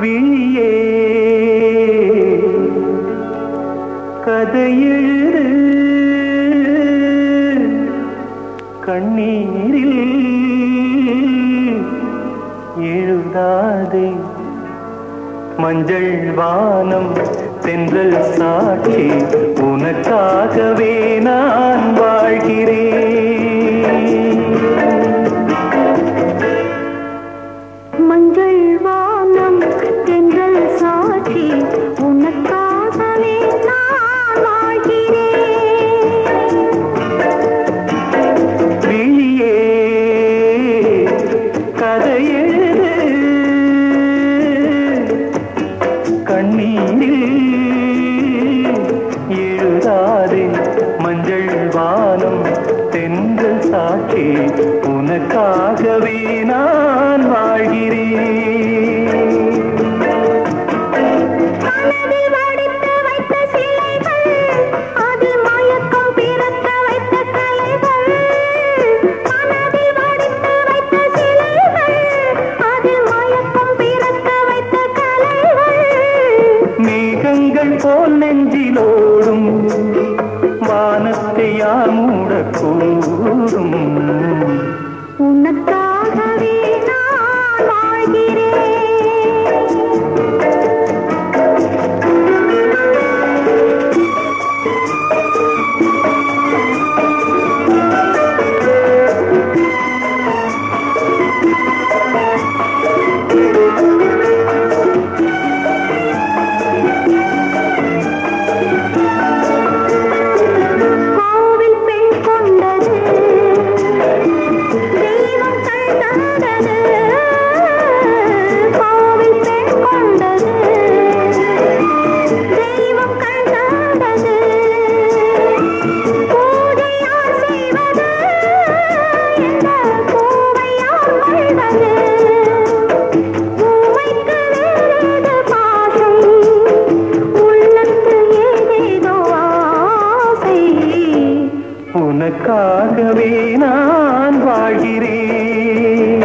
விழியே கதையெழுது கண்ணீரில் எழுதாதே மஞ்சள் வானம் தென்றல் சாட்சி உனக்காகவே நான் வாழ்கிறேன். மஞ்சள் வானம் தென்றல் சாட்சி உனக்காகவே நான் வாழ்கிறேன். விழியே கதையெழுது கண்ணீரில் எழுதாதே மஞ்சள் வானம் தென்றல் சாட்சி உனக்காகவே நான் வாழ்கிறேன். மனதில் வடித்து வைத்த சிலைகள் அதில் மயக்கம் பிறக்க வைத்த கலைகள். மனதில் வடித்து வைத்த சிலைகள் அதில் மயக்கம் பிறக்க வைத்த கலைகள். மேகங்கள் போல் நெஞ்சிலோடும் வானத்தை யார் மூடக்கூடும். உனக்காகவே நான் வாழ்கிறேன். கோவில் பெண் கொண்டது தெய்வம் கண் தந்தது. கோவில் பெண் கொண்டது தெய்வம் கண் தந்தது. பூஜை யார் செய்வது இந்த பூவை யார் கொள்வது. பூவைக்கு வேறேது பாசம் உள்ளத்து ஏதேதோ ஆசை. உனக்காகவே நான் வாழ்கிறேன்.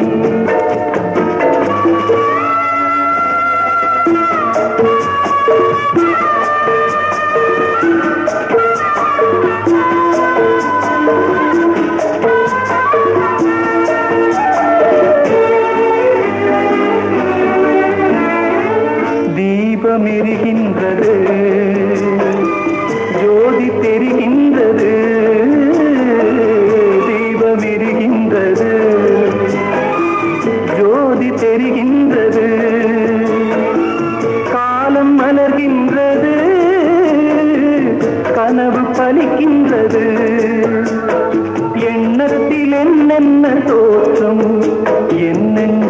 தீபம் எரிகின்றது ஜோதி தெரிகின்றது. தீபம் எரிகின்றது ஜோதி தெரிகின்றது. காலம் மலர்கின்றது கனவு பலிக்கின்றது. எண்ணத்தில் என்னென்ன தோற்றம் என்னென்ன